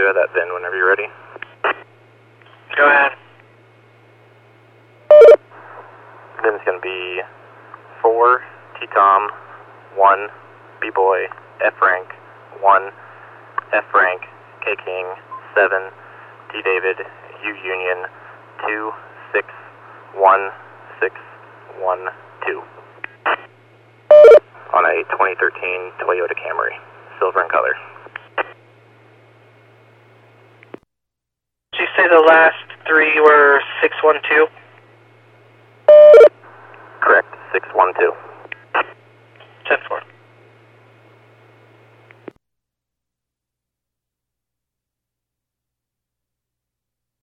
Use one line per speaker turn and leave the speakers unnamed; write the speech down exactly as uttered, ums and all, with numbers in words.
of that V I N whenever you're ready.
Go ahead.
V I N's going to be four T-Tom, one B-Boy, F-Rank, one F-Rank, K-King, seven T-David, U-Union, two six one six one two. On a twenty thirteen Toyota Camry, silver in color.
Did you say the last three were six one two?
Correct, six one two.
ten four.